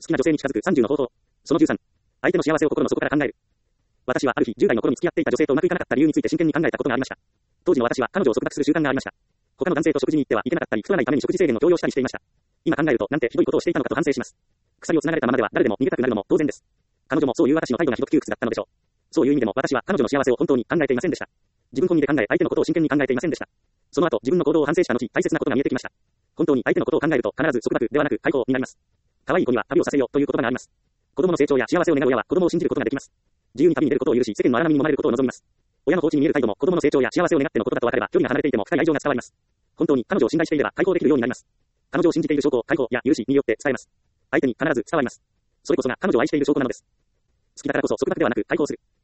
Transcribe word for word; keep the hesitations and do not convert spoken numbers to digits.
好きな女性に近づくさんじゅうの方法。そのじゅうさん。相手の幸せを心の底から考える。私はある日、じゅう代の頃に付き合っていた女性とうまくいかなかった理由について真剣に考えたことがありました。当時の私は彼女を束縛する習慣がありました。他の男性と食事に行ってはいけなかったり、太らないために食事制限を強要したりしていました。今考えると、なんてひどいことをしていたのかと反省します。鎖を繋がれたままでは誰でも逃げたくなるのも当然です。彼女もそういう私の態度がひどく窮屈だったのでしょう。そういう意味でも私は彼女の幸せを本当に考えていませんでした。自分本位で考え、相手のことを真剣に考えていませんでした。その後、自分の行動を反省した後、大切なことが見えてきました。本当に相手のことを考えると必ず束縛ではなく解放になります。可愛い子には旅をさせよという言葉があります。子供の成長や幸せを願う親は子供を信じることができます。自由に旅に出ることを許し、世間の荒波に飲まれることを望みます。親の放置に見える態度も子供の成長や幸せを願ってのことだと分かれば、距離が離れていても深い愛情が伝わります。本当に彼女を信頼していれば解放できるようになります。彼女を信じている証拠を解放や許しによって伝えます。相手に必ず伝わります。それこそが彼女を愛している証拠なのです。好きだからこそ束縛ではなく解放する。